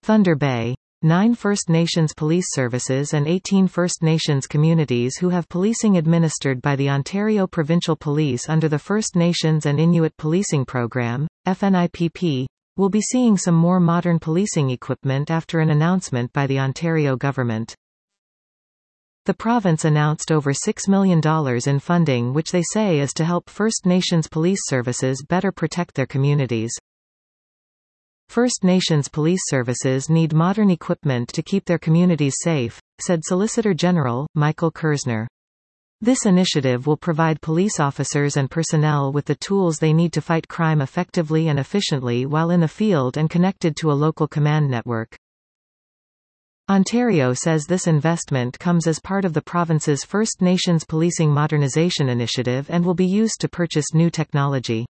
Thunder Bay. 9 First Nations police services and 18 First Nations communities who have policing administered by the Ontario Provincial Police under the First Nations and Inuit Policing Program, FNIPP, will be seeing some more modern policing equipment after an announcement by the Ontario government. The province announced over $6 million in funding, which they say is to help First Nations police services better protect their communities. First Nations police services need modern equipment to keep their communities safe, said Solicitor General, Michael Kersner. This initiative will provide police officers and personnel with the tools they need to fight crime effectively and efficiently while in the field and connected to a local command network. Ontario says this investment comes as part of the province's First Nations Policing Modernization Initiative and will be used to purchase new technology.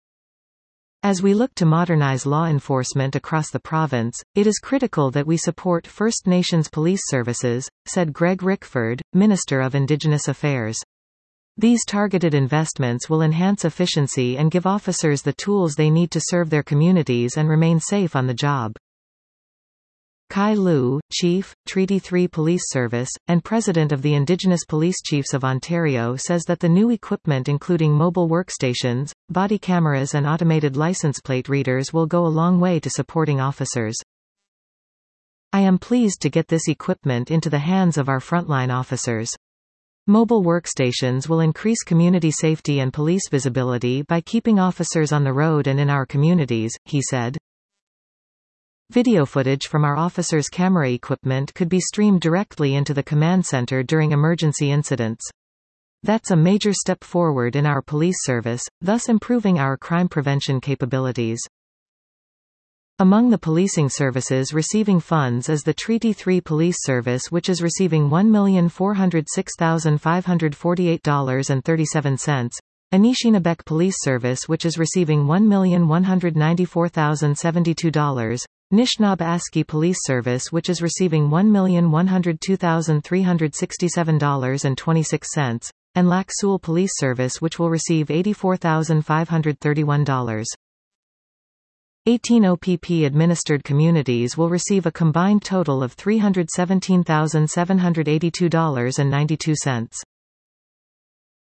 As we look to modernize law enforcement across the province, it is critical that we support First Nations police services, said Greg Rickford, Minister of Indigenous Affairs. These targeted investments will enhance efficiency and give officers the tools they need to serve their communities and remain safe on the job. Kai Lu, Chief, Treaty 3 Police Service, and President of the Indigenous Police Chiefs of Ontario says that the new equipment including mobile workstations, body cameras and automated license plate readers will go a long way to supporting officers. I am pleased to get this equipment into the hands of our frontline officers. Mobile workstations will increase community safety and police visibility by keeping officers on the road and in our communities, he said. Video footage from our officers' camera equipment could be streamed directly into the command center during emergency incidents. That's a major step forward in our police service, thus improving our crime prevention capabilities. Among the policing services receiving funds is the Treaty 3 Police Service, which is receiving $1,406,548.37, Anishinabek Police Service, which is receiving $1,194,072, Nishnawbe-Aski Police Service, which is receiving $1,102,367.26, and Lac Seul Police Service, which will receive $84,531. 18 OPP-administered communities will receive a combined total of $317,782.92.